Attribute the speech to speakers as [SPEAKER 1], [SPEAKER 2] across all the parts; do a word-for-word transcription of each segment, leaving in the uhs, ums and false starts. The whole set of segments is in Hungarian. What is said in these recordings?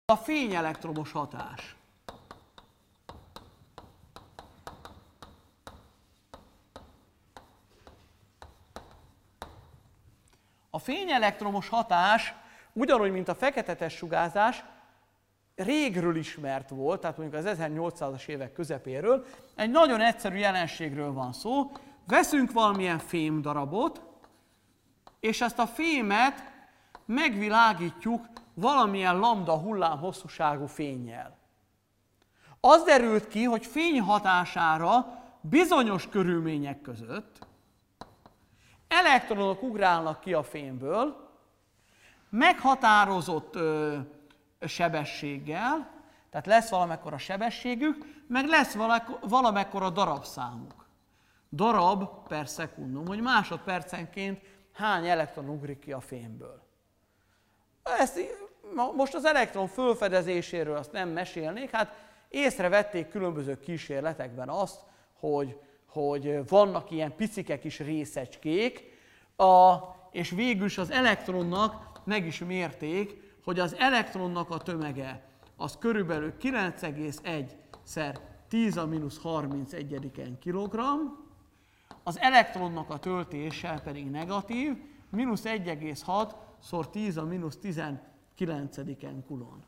[SPEAKER 1] A fényelektromos hatás. A fényelektromos hatás, ugyanúgy, mint a fekete-test sugárzás, régről ismert volt, tehát mondjuk az ezernyolcszázas évek közepéről, egy nagyon egyszerű jelenségről van szó. Veszünk valamilyen fémdarabot, és ezt a fémet megvilágítjuk valamilyen lambda hullám hosszúságú fénnyel. Az derült ki, hogy fény hatására bizonyos körülmények között elektronok ugrálnak ki a fémből, meghatározott ö, sebességgel, tehát lesz valamekkora sebességük, meg lesz valamekkora darabszámuk. Darab per szekundum, hogy másodpercenként hány elektron ugrik ki a fémből. Ezt, most az elektron fölfedezéséről azt nem mesélnék, hát észrevették különböző kísérletekben azt, hogy, hogy vannak ilyen picike kis részecskék, a, és végül is az elektronnak meg is mérték, hogy az elektronnak a tömege az körülbelül kilenc egész egy szer tíz a mínusz harmincegyediken kilogramm, az elektronnak a töltése pedig negatív, mínusz egy egész hat szor tíz a mínusz tizenkilencediken kulon.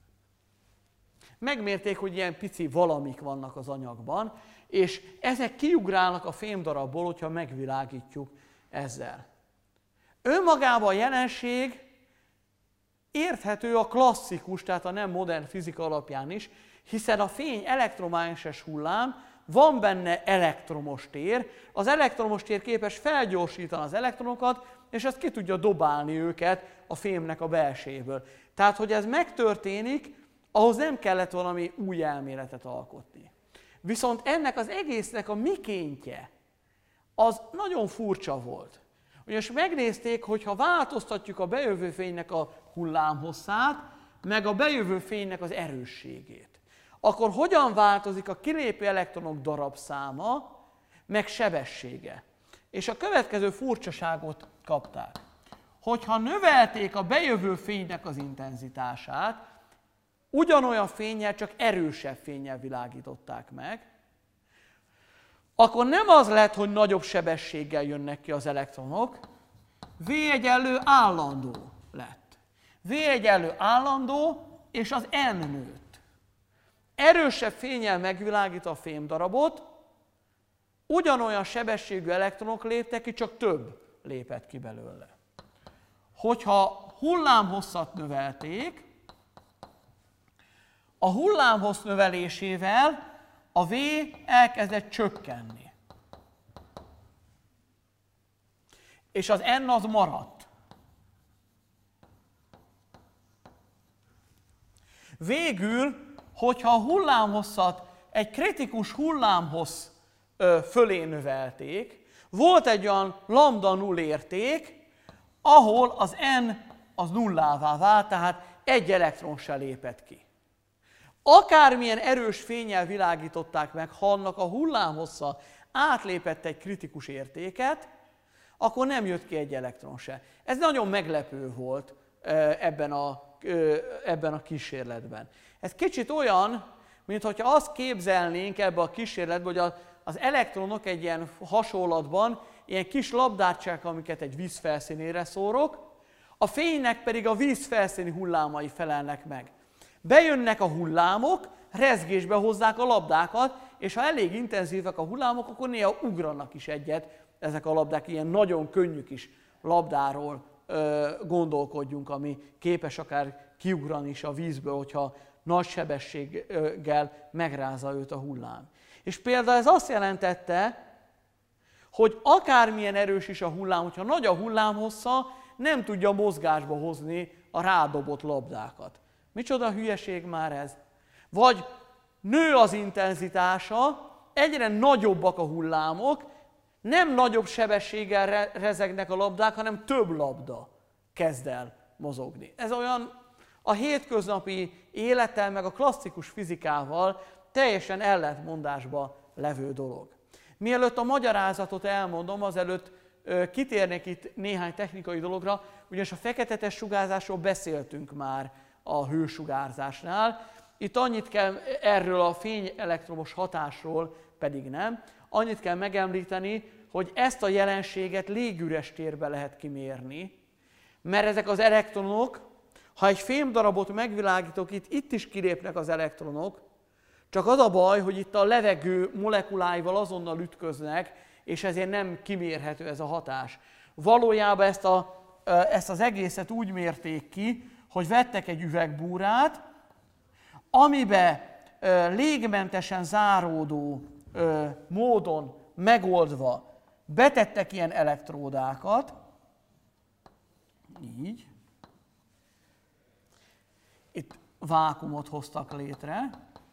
[SPEAKER 1] Megmérték, hogy ilyen pici valamik vannak az anyagban, és ezek kiugrálnak a fémdarabból, hogyha megvilágítjuk ezzel. Önmagában a jelenség érthető a klasszikus, tehát a nem modern fizika alapján is, hiszen a fény elektromágneses hullám, van benne elektromos tér, az elektromos tér képes felgyorsítani az elektronokat, és ezt ki tudja dobálni őket a fémnek a belsejéből. Tehát, hogy ez megtörténik, ahhoz nem kellett valami új elméletet alkotni. Viszont ennek az egésznek a mikéntje, az nagyon furcsa volt. Ugyanis megnézték, hogy ha változtatjuk a bejövő fénynek a hullámhosszát, meg a bejövő fénynek az erősségét, akkor hogyan változik a kilépő elektronok darabszáma, meg sebessége. És a következő furcsaságot kapták. Hogyha növelték a bejövő fénynek az intenzitását, ugyanolyan fénnyel, csak erősebb fénnyel világították meg, akkor nem az lett, hogy nagyobb sebességgel jönnek ki az elektronok, V egyenlő állandó lett. V egyenlő állandó, és az N nőtt. Erősebb fénnyel megvilágít a fémdarabot, ugyanolyan sebességű elektronok léptek ki, csak több lépett ki belőle. Hogyha hullámhosszat növelték, a hullámhossz növelésével a V elkezdett csökkenni. És az N az maradt. Végül, hogyha a hullámhosszat egy kritikus hullámhossz fölé növelték, volt egy olyan lambda null érték, ahol az N az nullává vált, tehát egy elektron se lépett ki. Akármilyen erős fénnyel világították meg, ha annak a hullámhossza átlépett egy kritikus értéket, akkor nem jött ki egy elektron se. Ez nagyon meglepő volt ebben a, ebben a kísérletben. Ez kicsit olyan, mintha azt képzelnénk ebbe a kísérletbe, hogy az elektronok egy ilyen hasonlatban ilyen kis labdácsák, amiket egy víz felszínére szórok, a fénynek pedig a víz felszíni hullámai felelnek meg. Bejönnek a hullámok, rezgésbe hozzák a labdákat, és ha elég intenzívek a hullámok, akkor néha ugranak is egyet ezek a labdák, ilyen nagyon könnyű kis labdáról ö, gondolkodjunk, ami képes akár kiugrani is a vízből, hogyha nagy sebességgel megrázza őt a hullám. És például ez azt jelentette, hogy akármilyen erős is a hullám, hogyha nagy a hullámhossza, nem tudja mozgásba hozni a rádobott labdákat. Micsoda hülyeség már ez? Vagy nő az intenzitása, egyre nagyobbak a hullámok, nem nagyobb sebességgel re- rezegnek a labdák, hanem több labda kezd el mozogni. Ez olyan a hétköznapi élettel, meg a klasszikus fizikával teljesen ellentmondásba levő dolog. Mielőtt a magyarázatot elmondom, azelőtt ö, kitérnék itt néhány technikai dologra, ugyanis a fekete-test sugárzásról beszéltünk már a hősugárzásnál. Itt annyit kell erről a fényelektromos hatásról pedig nem, annyit kell megemlíteni, hogy ezt a jelenséget légüres térbe lehet kimérni, mert ezek az elektronok, ha egy fémdarabot megvilágítok, itt, itt is kilépnek az elektronok, csak az a baj, hogy itt a levegő molekuláival azonnal ütköznek, és ezért nem kimérhető ez a hatás. Valójában ezt, a, ezt az egészet úgy mérték ki, hogy vettek egy üvegbúrát, amibe légmentesen záródó módon megoldva betettek ilyen elektródákat, így, itt vákuumot hoztak létre.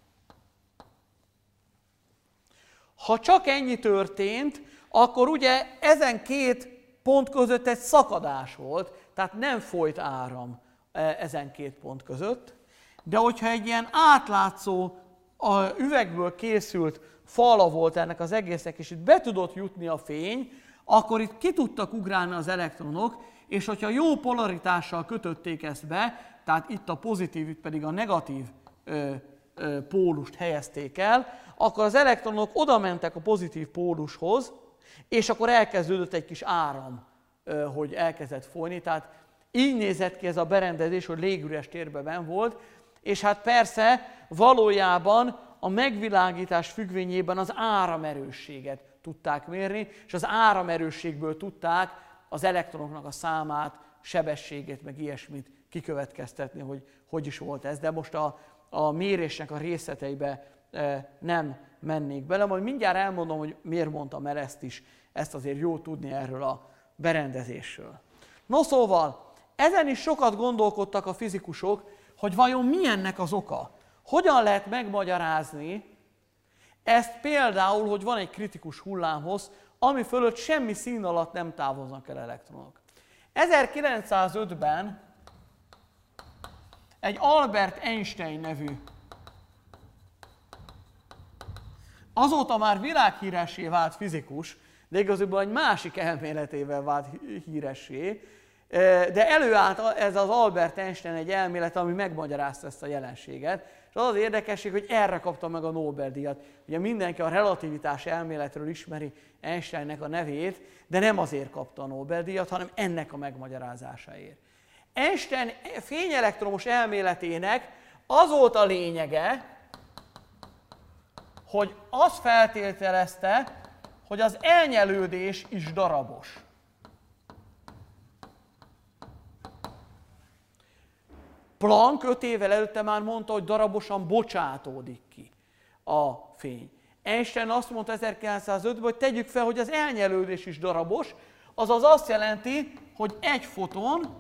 [SPEAKER 1] Ha csak ennyi történt, akkor ugye ezen két pont között egy szakadás volt, tehát nem folyt áram ezen két pont között, de hogyha egy ilyen átlátszó, a üvegből készült fala volt ennek az egésznek, és itt be tudott jutni a fény, akkor itt ki tudtak ugrálni az elektronok, és hogyha jó polaritással kötötték ezt be, tehát itt a pozitív, itt pedig a negatív ö, ö, pólust helyezték el, akkor az elektronok oda mentek a pozitív pólushoz, és akkor elkezdődött egy kis áram, ö, hogy elkezdett folyni. Tehát így nézett ki ez a berendezés, hogy légüres térben benn volt, és hát persze valójában a megvilágítás függvényében az áramerősséget tudták mérni, és az áramerősségből tudták az elektronoknak a számát, sebességét, meg ilyesmit kikövetkeztetni, hogy hogy is volt ez. De most a, a mérésnek a részleteibe e, nem mennék bele, majd mindjárt elmondom, hogy miért mondtam el ezt is, ezt azért jó tudni erről a berendezésről. No szóval, ezen is sokat gondolkodtak a fizikusok, hogy vajon mi ennek az oka. Hogyan lehet megmagyarázni ezt például, hogy van egy kritikus hullámhossz, ami fölött semmi szín alatt nem távoznak el elektronok. ezerkilencszázötben egy Albert Einstein nevű, azóta már világhíressé vált fizikus, de igazából egy másik elméletével vált híressé, de előállt ez az Albert Einstein egy elmélet, ami megmagyarázta ezt a jelenséget, és az az érdekesség, hogy erre kapta meg a Nobel-díjat. Ugye mindenki a relativitás elméletről ismeri Einsteinnek a nevét, de nem azért kapta a Nobel-díjat, hanem ennek a megmagyarázásáért. Einstein fényelektromos elméletének az volt a lényege, hogy azt feltételezte, hogy az elnyelődés is darabos. Planck öt évvel előtte már mondta, hogy darabosan bocsátódik ki a fény. Einstein azt mondta ezerkilencszázötben, hogy tegyük fel, hogy az elnyelődés is darabos, azaz azt jelenti, hogy egy foton,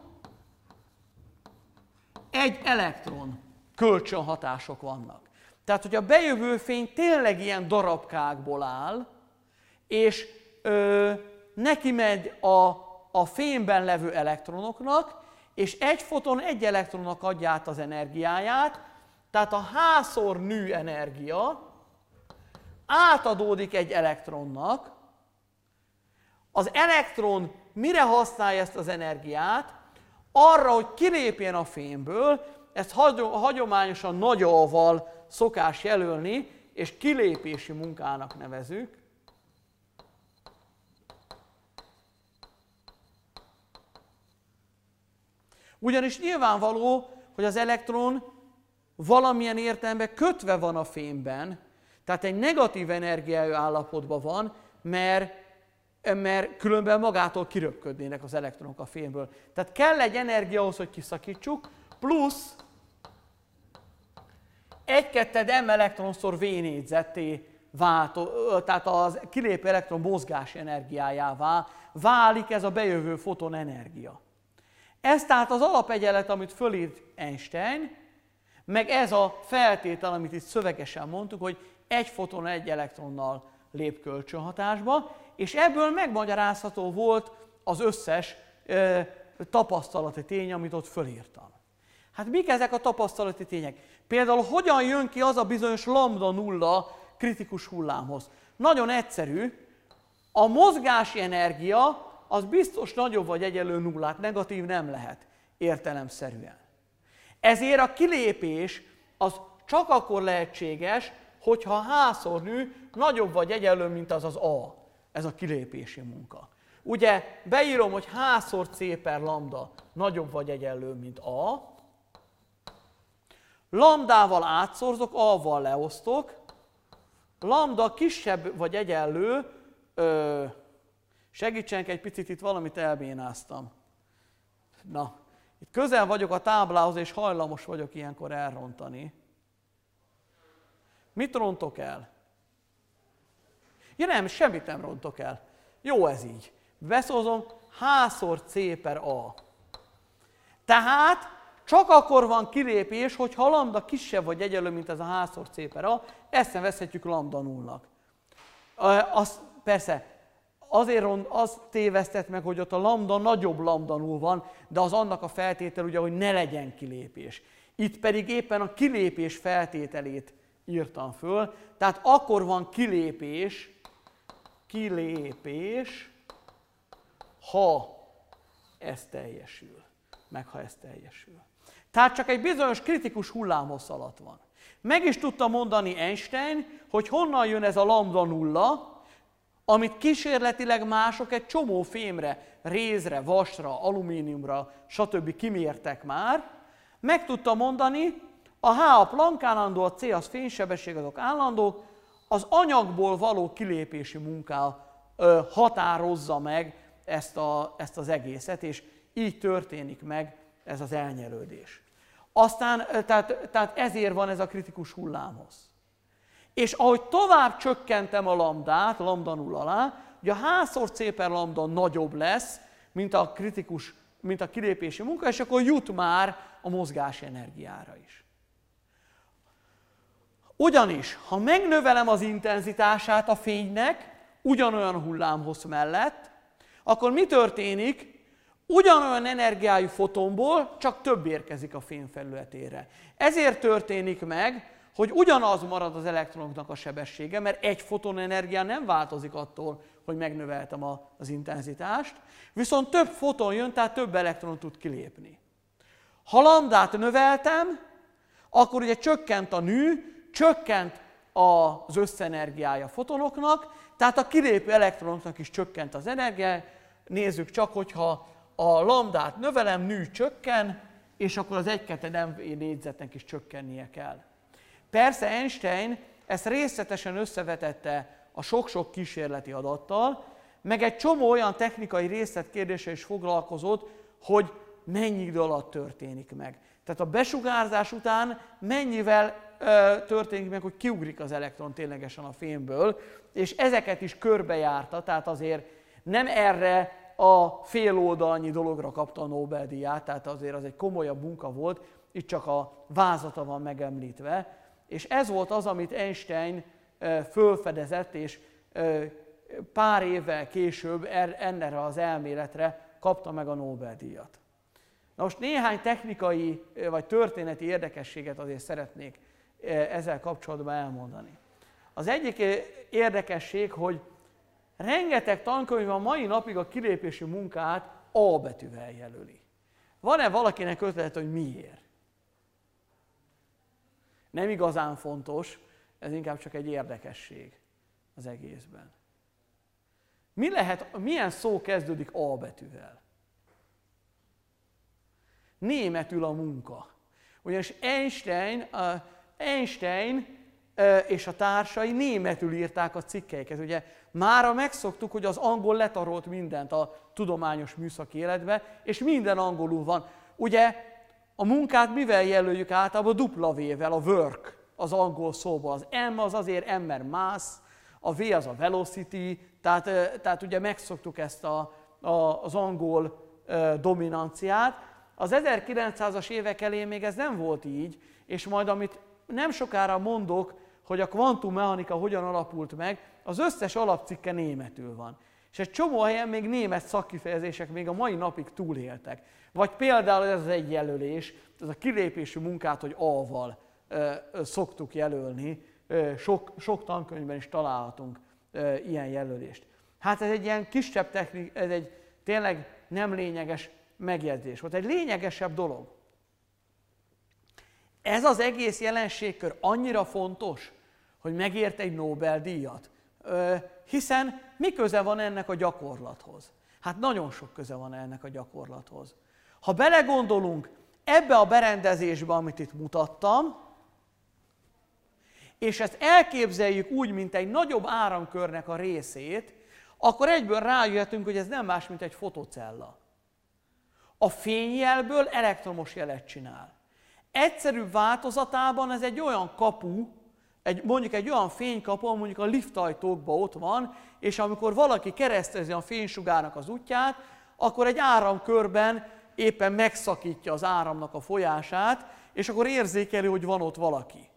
[SPEAKER 1] egy elektron kölcsönhatások vannak. Tehát, hogy a bejövő fény tényleg ilyen darabkákból áll, és ö, neki megy a, a fényben levő elektronoknak, és egy foton egy elektronnak adja át az energiáját, tehát a H-szor nü energia átadódik egy elektronnak. Az elektron mire használja ezt az energiát? Arra, hogy kilépjen a fényből, ezt hagyományosan nagy A-val szokás jelölni, és kilépési munkának nevezzük. Ugyanis nyilvánvaló, hogy az elektron valamilyen értelemben kötve van a fényben, tehát egy negatív energiájú állapotban van, mert, mert különben magától kiröpködnének az elektronok a fényből. Tehát kell egy energia ahhoz, hogy kiszakítsuk, plusz egy ketted M elektronszor V négyzetté váltó, tehát az kilépő elektron mozgási energiájává válik ez a bejövő foton energia. Ez tehát az alapegyenlet, amit fölírt Einstein, meg ez a feltétel, amit itt szövegesen mondtuk, hogy egy foton egy elektronnal lép kölcsönhatásba, és ebből megmagyarázható volt az összes ö, tapasztalati tény, amit ott fölírtam. Hát mik ezek a tapasztalati tények? Például hogyan jön ki az a bizonyos lambda nulla kritikus hullámhoz? Nagyon egyszerű, a mozgási energia az biztos nagyobb vagy egyenlő nullát, negatív nem lehet értelemszerűen. Ezért a kilépés az csak akkor lehetséges, hogyha a H-szor nő nagyobb vagy egyenlő, mint az az A. Ez a kilépési munka. Ugye beírom, hogy H-szor C per lambda nagyobb vagy egyenlő, mint A. Lambdával átszorzok, A-val leosztok. Lambda kisebb vagy egyenlő, ö, segítsenek egy picit, itt valamit elbénáztam. Na, itt közel vagyok a táblához, és hajlamos vagyok ilyenkor elrontani. Mit rontok el? Ja nem, semmit nem rontok el. Jó ez így. Beszózom, H-szor C per A. Tehát csak akkor van kilépés, hogyha a lambda kisebb vagy egyenlő, mint ez a H-szor C per A, ezt nevezhetjük lambda nullnak. Az, persze, azért az tévesztett meg, hogy ott a lambda nagyobb lambda null van, de az annak a feltétel ugye, hogy ne legyen kilépés. Itt pedig éppen a kilépés feltételét írtam föl, tehát akkor van kilépés, kilépés, ha ez teljesül, meg ha ez teljesül. Tehát csak egy bizonyos kritikus hullámhossz alatt van. Meg is tudta mondani Einstein, hogy honnan jön ez a lambda nulla, amit kísérletileg mások egy csomó fémre, rézre, vasra, alumíniumra, stb. Kimértek már. Meg tudta mondani, a H a Planck állandó, a C az fénysebesség, azok állandók, az anyagból való kilépési munká ö, határozza meg ezt, a, ezt az egészet, és így történik meg ez az elnyelődés. Aztán, tehát, tehát ezért van ez a kritikus hullámhossz. És ahogy tovább csökkentem a lambdát, lambda null alá, ugye a H-szor C per lambda nagyobb lesz, mint a kritikus, mint a kilépési munka, és akkor jut már a mozgási energiára is. Ugyanis, ha megnövelem az intenzitását a fénynek, ugyanolyan hullámhossz mellett, akkor mi történik? Ugyanolyan energiájú fotonból csak több érkezik a fény felületére. Ezért történik meg, hogy ugyanaz marad az elektronoknak a sebessége, mert egy fotonenergia nem változik attól, hogy megnöveltem a, az intenzitást, viszont több foton jön, tehát több elektron tud kilépni. Ha lambdát növeltem, akkor ugye csökkent a nő, csökkent az összenergiája fotonoknak, tehát a kilépő elektronoknak is csökkent az energia. Nézzük csak, hogyha a lambdát növelem, nő csökken, és akkor az egy kettő M V négyzetnek is csökkennie kell. Persze Einstein ezt részletesen összevetette a sok-sok kísérleti adattal, meg egy csomó olyan technikai részletkérdéssel is foglalkozott, hogy mennyi idő alatt történik meg. Tehát a besugárzás után mennyivel ö, történik meg, hogy kiugrik az elektron ténylegesen a fémből, és ezeket is körbejárta, tehát azért nem erre a fél oldalnyi dologra kapta a Nobel-díját, tehát azért az egy komolyabb munka volt, itt csak a vázlata van megemlítve, és ez volt az, amit Einstein fölfedezett, és pár évvel később ennek az elméletre kapta meg a Nobel-díjat. Na most néhány technikai vagy történeti érdekességet azért szeretnék ezzel kapcsolatban elmondani. Az egyik érdekesség, hogy rengeteg tankönyv a mai napig a kilépési munkát A betűvel jelöli. Van-e valakinek ötlet, hogy miért? Nem igazán fontos, ez inkább csak egy érdekesség az egészben. Mi lehet, milyen szó kezdődik A betűvel? Németül a munka. Ugyanis Einstein, uh, Einstein uh, és a társai németül írták a cikkeiket. Ugye mára megszoktuk, hogy az angol letarolt mindent a tudományos műszaki életbe, és minden angolul van. Ugye a munkát mivel jelöljük általában? Dupla V-vel, a work az angol szóban. Az M az azért M, mert mass, a V az a velocity, tehát, tehát ugye megszoktuk ezt a, a, az angol uh, dominanciát. Az ezerkilencszázas évek elején még ez nem volt így, és majd amit nem sokára mondok, hogy a kvantummechanika hogyan alapult meg, az összes alapcikke németül van. És egy csomó helyen még német szakkifejezések még a mai napig túléltek. Vagy például ez az egy jelölés, ez a kilépési munkát, hogy A-val ö, ö, szoktuk jelölni, ö, sok, sok tankönyvben is találhatunk ö, ilyen jelölést. Hát ez egy ilyen kisebb technik, ez egy tényleg nem lényeges megjegyzés volt. Egy lényegesebb dolog. Ez az egész jelenségkör annyira fontos, hogy megért egy Nobel-díjat. Hiszen mi köze van ennek a gyakorlathoz? Hát nagyon sok köze van ennek a gyakorlathoz. Ha belegondolunk ebbe a berendezésbe, amit itt mutattam, és ezt elképzeljük úgy, mint egy nagyobb áramkörnek a részét, akkor egyből rájöhetünk, hogy ez nem más, mint egy fotocella. A fényjelből elektromos jelet csinál. Egyszerűbb változatában ez egy olyan kapu, egy, mondjuk egy olyan fénykapu, mondjuk a liftajtókban ott van, és amikor valaki keresztezi a fénysugárnak az útját, akkor egy áramkörben éppen megszakítja az áramnak a folyását, és akkor érzékeli, hogy van ott valaki.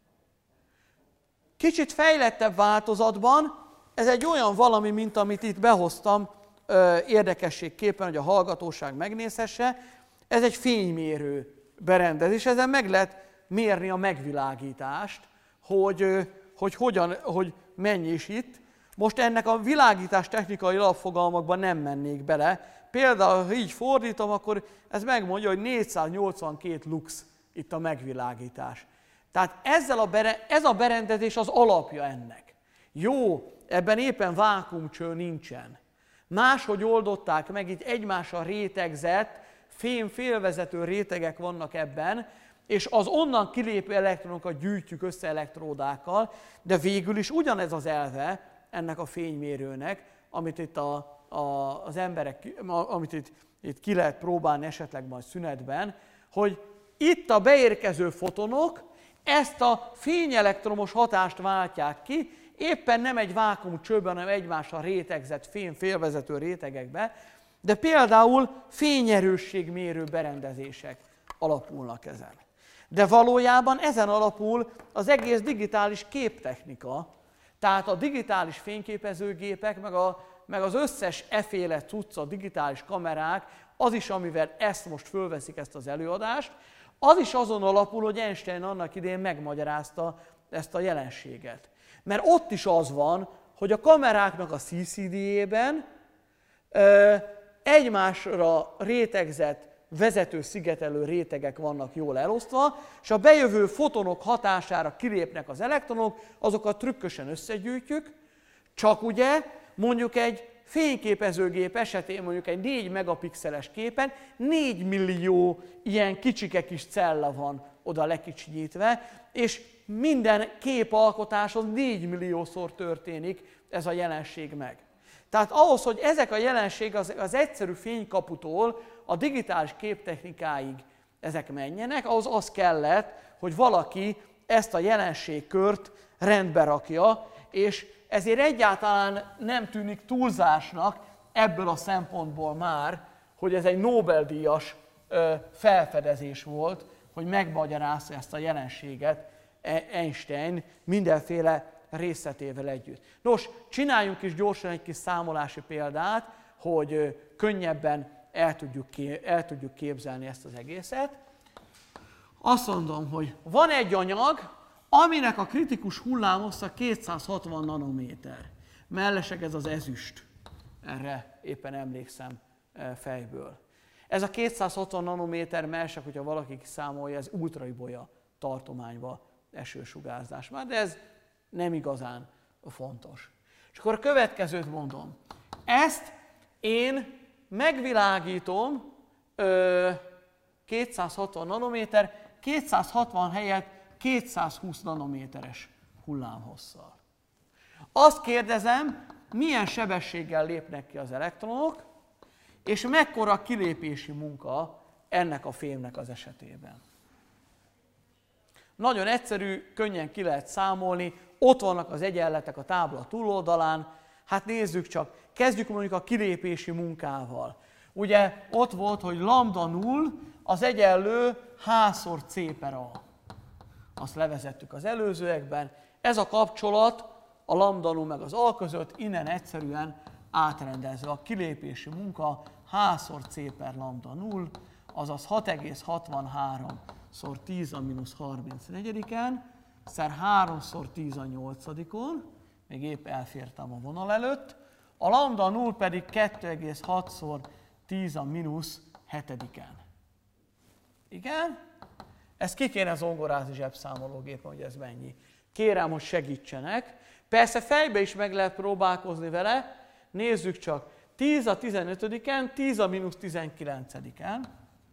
[SPEAKER 1] Kicsit fejlettebb változatban ez egy olyan valami, mint amit itt behoztam ö, érdekességképpen, hogy a hallgatóság megnézhesse. Ez egy fénymérő berendezés, ezen meg lehet mérni a megvilágítást, hogy, hogy, hogyan, hogy mennyi is itt. Most ennek a világítás technikai alapfogalmakban nem mennék bele. Például, ha így fordítom, akkor ez megmondja, hogy négyszáznyolcvankét lux itt a megvilágítás. Tehát ezzel a bere, ez a berendezés az alapja ennek. Jó, ebben éppen vákuumcső nincsen. Máshogy oldották meg, itt egymással rétegzett, fém-félvezető rétegek vannak ebben, és az onnan kilépő elektronokat gyűjtjük össze elektródákkal, de végül is ugyanez az elve ennek a fénymérőnek, amit itt a, a, az emberek, amit itt, itt ki lehet próbálni esetleg majd szünetben, hogy itt a beérkező fotonok ezt a fényelektromos hatást váltják ki, éppen nem egy vákuumcsőben, hanem egymással rétegzett fém-félvezető rétegekbe, de például fényerősségmérő berendezések alapulnak ezen. De valójában ezen alapul az egész digitális képtechnika, tehát a digitális fényképezőgépek, meg, a, meg az összes efféle cucc, a digitális kamerák, az is, amivel ezt most fölveszik ezt az előadást, az is azon alapul, hogy Einstein annak idején megmagyarázta ezt a jelenséget. Mert ott is az van, hogy a kameráknak a cé cé dé-jében egymásra rétegzett, vezető szigetelő rétegek vannak jól elosztva, és a bejövő fotonok hatására kilépnek az elektronok, azokat trükkösen összegyűjtjük, csak ugye mondjuk egy fényképezőgép esetén, mondjuk egy négy megapixeles képen négy millió ilyen kicsike kis cella van oda lekicsinyítve, és minden képalkotáshoz négy milliószor történik ez a jelenség meg. Tehát ahhoz, hogy ezek a jelenség az, az egyszerű fénykaputól a digitális képtechnikáig ezek menjenek, ahhoz az kellett, hogy valaki ezt a jelenségkört rendbe rakja, és ezért egyáltalán nem tűnik túlzásnak ebből a szempontból már, hogy ez egy Nobel-díjas felfedezés volt, hogy megmagyarázza ezt a jelenséget Einstein mindenféle részletével együtt. Nos, csináljunk is gyorsan egy kis számolási példát, hogy könnyebben el tudjuk, el tudjuk képzelni ezt az egészet. Azt mondom, hogy van egy anyag, aminek a kritikus hullámhossza kétszázhatvan nanométer. Mellesleg ez az ezüst. Erre éppen emlékszem fejből. Ez a kétszázhatvan nanométer mellesleg, hogyha valaki kiszámolja, ez ultraibolya tartományba eső sugárzás már, de ez nem igazán fontos. És akkor a következőt mondom. Ezt én megvilágítom ö, kétszázhatvan nanométer, kétszázhatvan helyett kétszázhúsz nanométeres hullámhosszal. Azt kérdezem, milyen sebességgel lépnek ki az elektronok, és mekkora kilépési munka ennek a fémnek az esetében. Nagyon egyszerű, könnyen ki lehet számolni, ott vannak az egyenletek a tábla túloldalán, hát nézzük csak, kezdjük mondjuk a kilépési munkával. Ugye ott volt, hogy lambda null az egyenlő h-szor c per a. Azt levezettük az előzőekben. Ez a kapcsolat a lambda null meg az a között innen egyszerűen átrendezve. A kilépési munka h-szor c per lambda null, azaz hat egész hatvanhárom szor tíz a mínusz harmincnegyediken, szer három szor tíz a nyolcadikon, még épp elfértem a vonal előtt, a lambda null pedig kettő egész hat szor tíz a mínusz hetediken. Igen? Ezt ki kéne zongorázni zsebszámológépen, hogy ez mennyi. Kérem, hogy segítsenek. Persze fejbe is meg lehet próbálkozni vele. Nézzük csak. tíz a tizenötödiken, tíz a mínusz tizenkilencediken.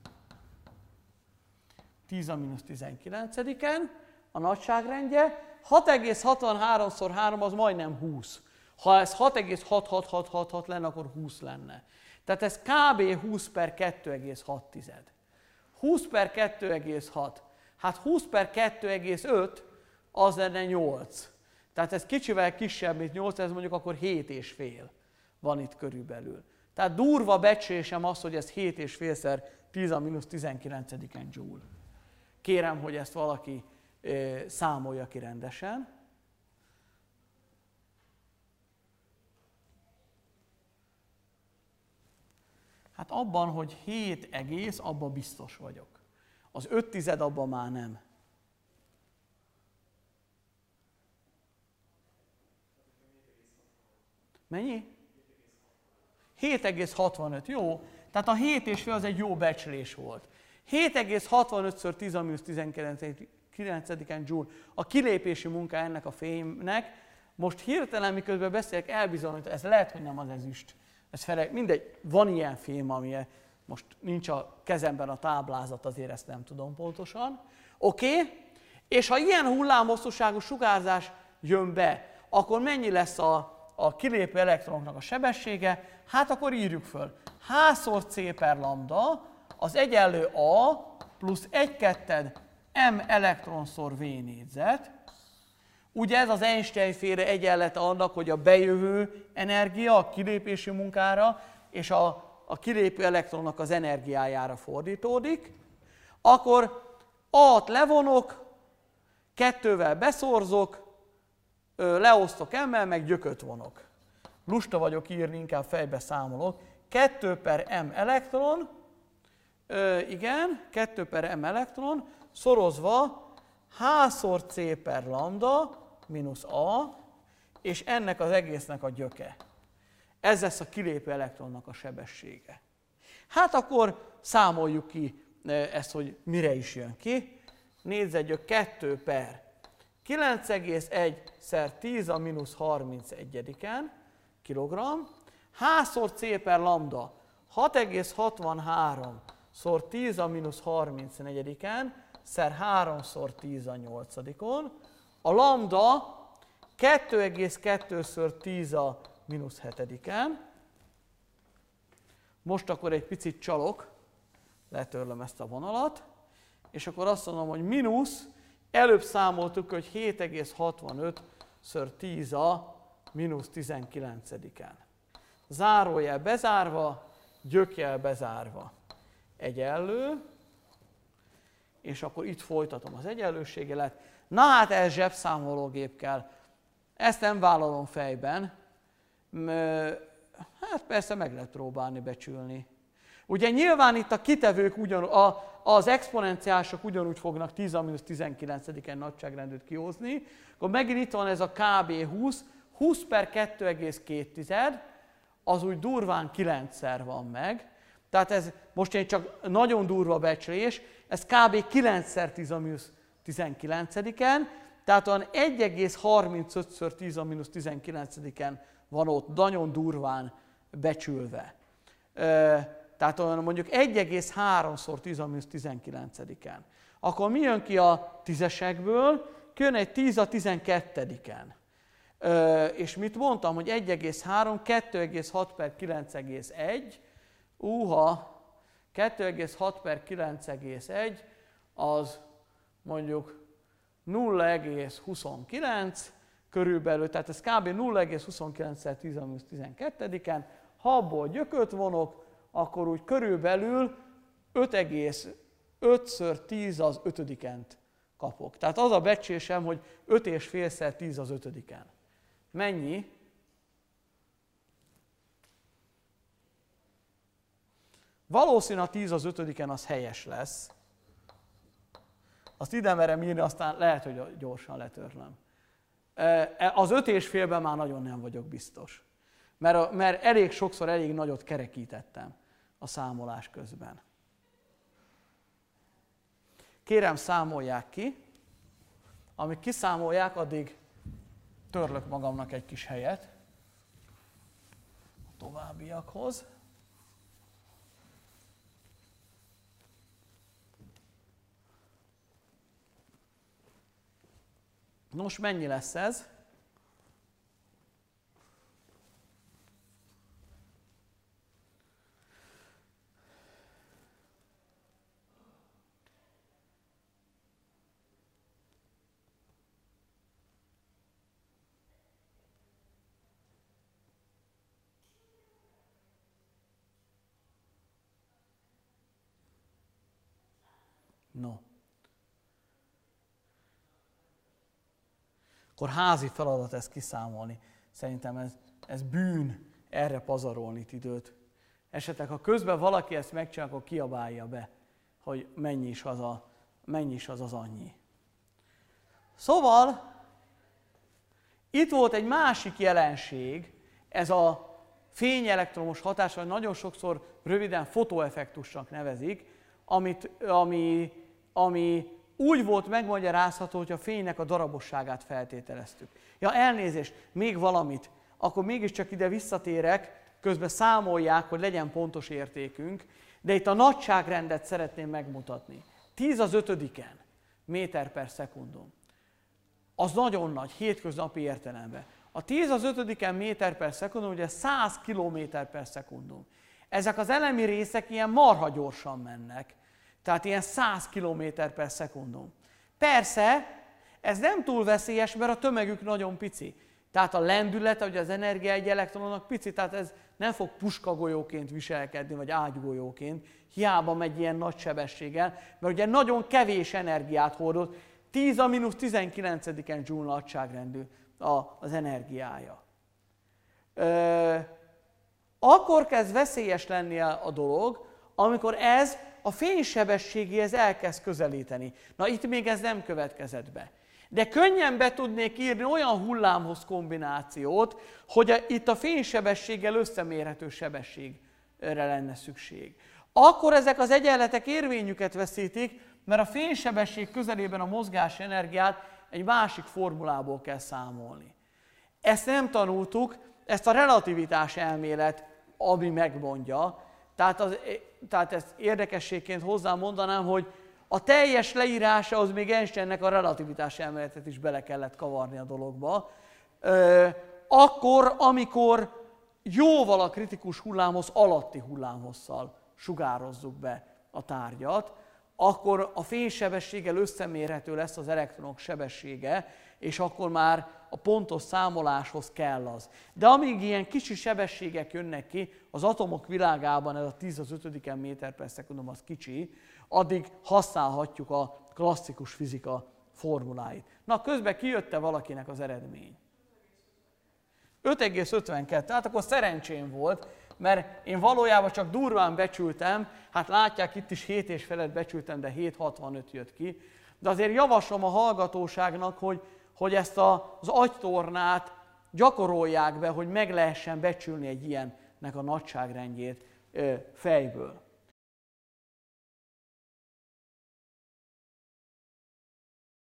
[SPEAKER 1] tíz a mínusz tizenkilencediken. A nagyságrendje. hat egész hatvanhárom szor három az majdnem húsz. Ha ez hat egész hat hat hat hat hat lenne, akkor húsz lenne. Tehát ez kb. húsz per kettő egész hat. húsz per kettő egész hat. Hát húsz per kettő egész öt az lenne nyolc. Tehát ez kicsivel kisebb, mint nyolc, ez mondjuk akkor hét és fél van itt körülbelül. Tehát durva becslésem az, hogy ez hét és félszer tíz a mínusz tizenkilencediken joule. Kérem, hogy ezt valaki e, számolja ki rendesen. Hát abban, hogy hét egész, abban biztos vagyok. Az öt tized abban már nem. Mennyi? hét egész hatvanöt, jó. Tehát a hét és fél az egy jó becslés volt. hét egész hatvanötször tíz a mínusz tizenkilencediken joule a kilépési munka ennek a fémnek. Most hirtelen, miközben beszélek, elbizonyít, ez lehet, hogy nem az ezüst. Ez fele, mindegy, van ilyen fém, ami most nincs a kezemben a táblázat, azért ezt nem tudom pontosan. Oké, okay. És ha ilyen hullámhosszúságú sugárzás jön be, akkor mennyi lesz a, a kilépő elektronoknak a sebessége? Hát akkor írjuk föl. H szor C per lambda az egyenlő A plusz egy ketted M elektronszor V négyzet. Ugye ez az Einstein-féle egyenlete annak, hogy a bejövő energia a kilépési munkára és a, a kilépő elektronnak az energiájára fordítódik. Akkor A-t levonok, kettővel beszorzok, leosztok M-mel, meg gyököt vonok. Lusta vagyok írni, inkább fejbe számolok. kettő per M elektron, ö, igen, kettő per M elektron, szorozva H szor C per lambda mínusz A, és ennek az egésznek a gyöke. Ez lesz a kilépő elektronnak a sebessége. Hát akkor számoljuk ki ezt, hogy mire is jön ki. Négyzetgyök kettő per kilenc egész egy szer tíz a mínusz harmincegyediken kilogramm. H szor C per lambda hat egész hatvanhárom szor tíz a mínusz harmincnegyediken szer három szor tíz a nyolcadikon. A lambda kettő egész kettőször tíz a mínusz hetediken. Most akkor egy picit csalok, letörlöm ezt a vonalat, és akkor azt mondom, hogy mínusz, előbb számoltuk, hogy hét egész hatvanöt szor tíz a mínusz tizenkilencediken. Zárójel bezárva, gyökjel bezárva. Egyenlő, és akkor itt folytatom az egyenlőségelet. Na hát ez zsebszámológép kell. Ezt nem vállalom fejben. Hát persze meg lehet próbálni becsülni. Ugye nyilván itt a kitevők, ugyan, a, az exponenciások ugyanúgy fognak tíz a mínusz tizenkilencediken nagyságrendűt kihozni. Akkor megint itt van ez a kb. húsz. húsz per kettő egész két, az úgy durván kilencszer van meg. Tehát ez most egy csak nagyon durva becslés, ez kb. kilencszer tíz a mínusz tizenkilencediken, tehát olyan egy egész harmincötször tíz a mínusz tizenkilencediken van ott nagyon durván becsülve. Tehát olyan mondjuk egy egész háromszor tíz a mínusz tizenkilencediken. Akkor mi jön ki a tízesekből? Jön egy tíz a tizenkettediken. És mit mondtam, hogy egy egész három, kettő egész hat per kilenc egész egy, Uha, kettő egész hat per kilenc egész egy, az mondjuk nulla egész huszonkilenc körülbelül, tehát ez kb. nulla egész huszonkilencszer tíz a mínusz tizenkettediken. Ha abból gyököt vonok, akkor úgy körülbelül öt egész ötször tíz az ötödikent kapok. Tehát az a becslésem, hogy öt és félszer tíz az ötödiken. Mennyi? Valószínűleg a tíz az ötödiken az helyes lesz. Azt ide merem írni, aztán lehet, hogy gyorsan letörlöm. Az öt és félben már nagyon nem vagyok biztos. Mert, mert elég sokszor elég nagyot kerekítettem a számolás közben. kérem számolják ki. Amíg kiszámolják, addig törlök magamnak egy kis helyet a továbbiakhoz. Nos, mennyi lesz ez? No. Akkor házi feladat ezt kiszámolni. Szerintem ez, ez bűn erre pazarolni itt időt. Esetleg, ha közben valaki ezt megcsinál, akkor kiabálja be, hogy mennyi is az a, mennyi is az, az annyi. Szóval, itt volt egy másik jelenség, ez a fényelektromos hatás, vagy nagyon sokszor röviden fotoeffektusnak nevezik, amit, ami, ami úgy volt megmagyarázható, hogy a fénynek a darabosságát feltételeztük. Ja, elnézést, még valamit, akkor mégiscsak ide visszatérek, közben számolják, hogy legyen pontos értékünk, de itt a nagyságrendet szeretném megmutatni. tíz az ötödiken méter per szekundum. Az nagyon nagy, hétköznapi értelemben. A tíz az ötödiken méter per szekundum, ugye száz kilométer per szekundum. Ezek az elemi részek ilyen marha gyorsan mennek. Tehát ilyen száz kilométer per szekundum. Persze, ez nem túl veszélyes, mert a tömegük nagyon pici. Tehát a lendülete, ugye az energia egy elektronnak pici, tehát ez nem fog puskagolyóként viselkedni, vagy ágygolyóként, hiába megy ilyen nagy sebességgel, mert ugye nagyon kevés energiát hordoz, tíz a mínusz tizenkilencediken joule nagyságrendű az energiája. Ö, akkor kezd veszélyes lenni a dolog, amikor ez a fénysebességéhez elkezd közelíteni. Na itt még ez nem következett be. De könnyen be tudnék írni olyan hullámhoz kombinációt, hogy a, itt a fénysebességgel összemérhető sebességre lenne szükség. Akkor ezek az egyenletek érvényüket veszítik, mert a fénysebesség közelében a mozgási energiát egy másik formulából kell számolni. Ezt nem tanultuk, ezt a relativitás elmélet, ami megmondja. Tehát, az, tehát ezt érdekességként hozzá mondanám, hogy a teljes leírása az még Einsteinnek a relativitás elméletet is bele kellett kavarni a dologba. Ö, akkor, amikor jóval a kritikus hullámhossz alatti hullámhosszal sugározzuk be a tárgyat, akkor a fénysebességgel összemérhető lesz az elektronok sebessége, és akkor már a pontos számoláshoz kell az. De amíg ilyen kicsi sebességek jönnek ki, az atomok világában ez a tíz az ötödiken méter per szekundum az kicsi, addig használhatjuk a klasszikus fizika formuláit. Na, közben kijött-e valakinek az eredmény? öt egész ötvenkettő, hát akkor szerencsém volt, mert én valójában csak durván becsültem, hát látják, itt is hét és felet becsültem, de hét hatvanöt jött ki. De azért javaslom a hallgatóságnak, hogy, hogy ezt a, az agytornát gyakorolják be, hogy meg lehessen becsülni egy ilyennek a nagyságrendjét ö, fejből.